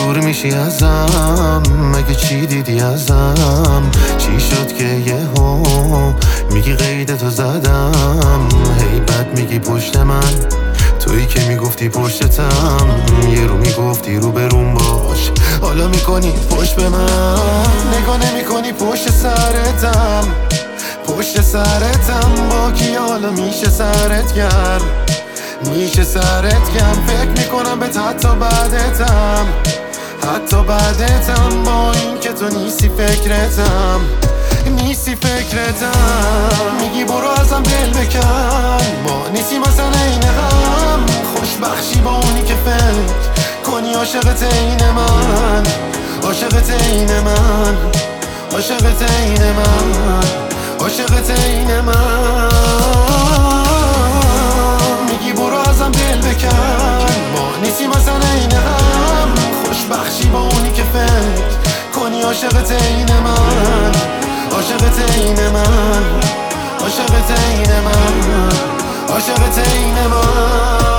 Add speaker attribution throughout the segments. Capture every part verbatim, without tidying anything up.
Speaker 1: دور میشی ازم، مگه چی دیدی ازم؟ چی شد که یهو میگی قیدتو زدم؟ هیبت میگی پشت من، تویی که میگفتی پشتتم. یه رو میگفتی رو بروم باش، حالا میکنی پشت به من. نگاه نمیکنی پشت سرتم، پشت سرتم با کی حالا میشه سرت گرم، میشه سرت گرم. فکر میکنم به حتی بعدتم، حتی بعدتم، با این که تو نیستی فکرتم، نیستی فکرتم. میگی برو ازم دل بکن، ما نیستی مثلا این هم. خوشبخشی با اونی که فکر کنی عاشقت این من، عاشقت این من، عاشقت این من، عاشقت این من. میگی برو ازم دل بکن، ما نیستی مثلا این هم. خوشبخشی با اونی که فکر کنی عاشقت این من، عاشقت این من، عاشقت این من، عاشقت این من.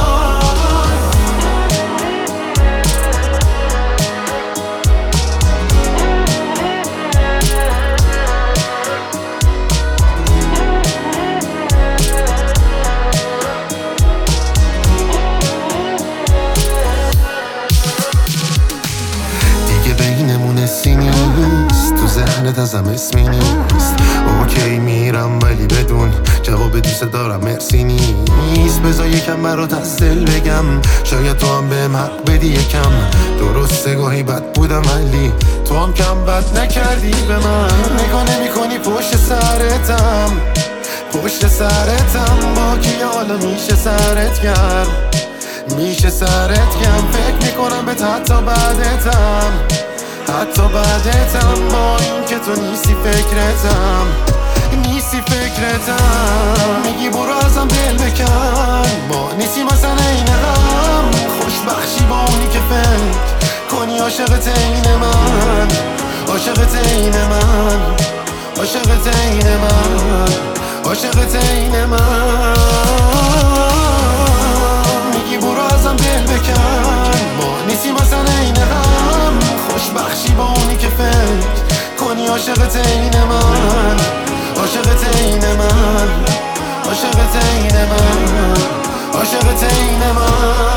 Speaker 1: حسی نیست تو ذهنت ازم اسمی نیست. اوکی میرم ولی بدون جواب دوست دارم مرسی نیست. بذار یکم برات از دل بگم، شاید تو هم بهم حق بدی یکم. درسته گاهی بد بودم ولی تو هم کم بد نکردی به من. نگاه نمی کنی پشت سرتم، پشت سرتم، با کی حالا میشه سرت گرم، میشه سرت گرم. فکر میکنم به حتی بعدتم، حتی بعدتم، با این که تو نیستی فکرتم، نیستی فکرتم. میگی برو ازم دل بکن، با نیستی مثلا این هم. خوشبخشی با اونی که فکر کنی عاشقت این من، عاشقت این من، عاشقت این من، عاشقت این من. میگی برو ازم دل بکن، با نیستی مثلا این هم. خوشبخشی با اونی که فکر کنی عاشقت این من، عاشقت این من، عاشقت این من، عاشقت این من.